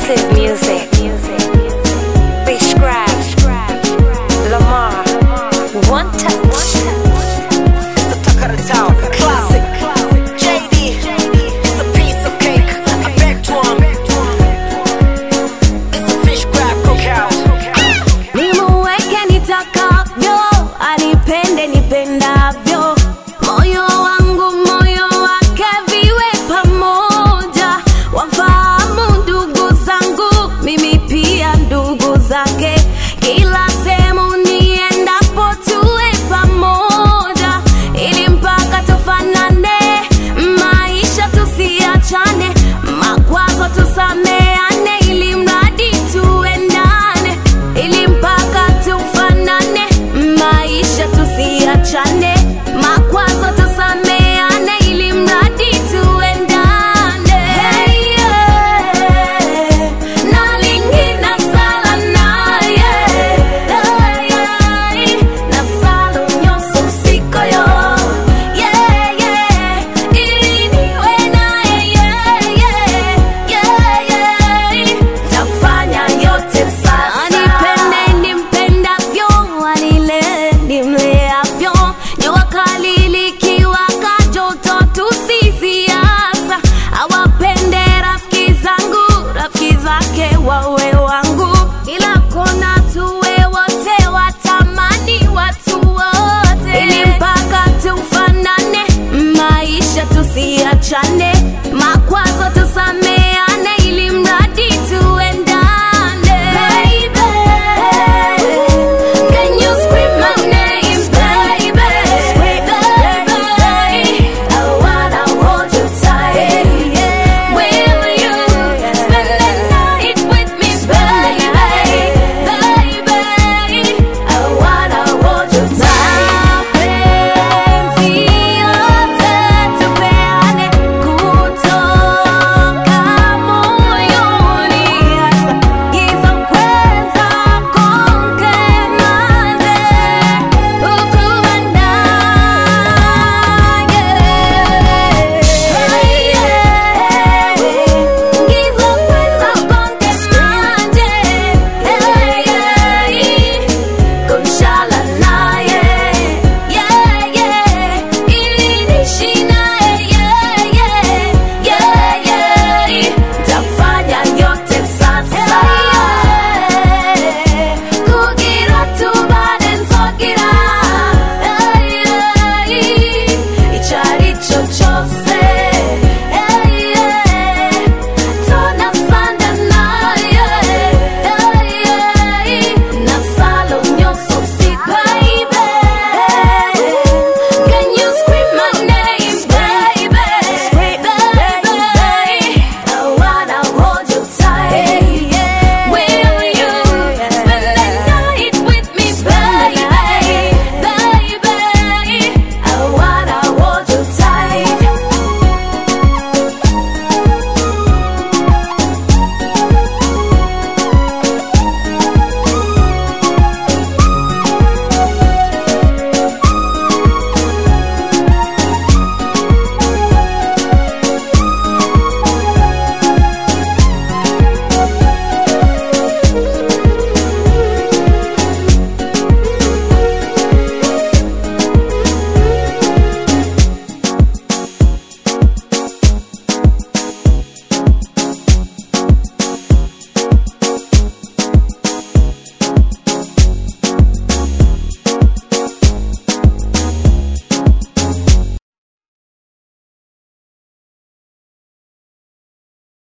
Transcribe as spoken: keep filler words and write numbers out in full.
exclusive music. Prescribe, Lamar, one touch. It's the talk of the town, classic. J D, it's a piece of cake. I beg to him. It's a fish grab cookhouse. Nimuweke nitakavyo, anipende nipendavyo. Moyo wangu moyo wake viwe pamoja. Wafahamu ndugu zangu, mimi pia ndugu zake. Kila sehemu niendapo tuwe pamoja, ili mpaka tufanane, maisha tusiachane, makwazo tusameane, ili mradi tuendane, ili mpaka tufanane, maisha tusiachane, makwazo tusameane, ili mradi tuendane. Hey, yeah. Nalingina sala naye. Hey, yeah. Nasalo nyoso siko yo. Yeah, yeah. Ili niwe naye. Yeah, yeah. Yeah, yeah. Tafanya yote sasa. Anipende nimpendavyo, anile nimleavyo. Jua kali likiwaka, joto tusisiasa. Awapende rafiki zangu, rafiki zake wawe wangu. Kila kona tuwe wote, watamani watu wote, ili mpaka tufanane, maisha tusiachane.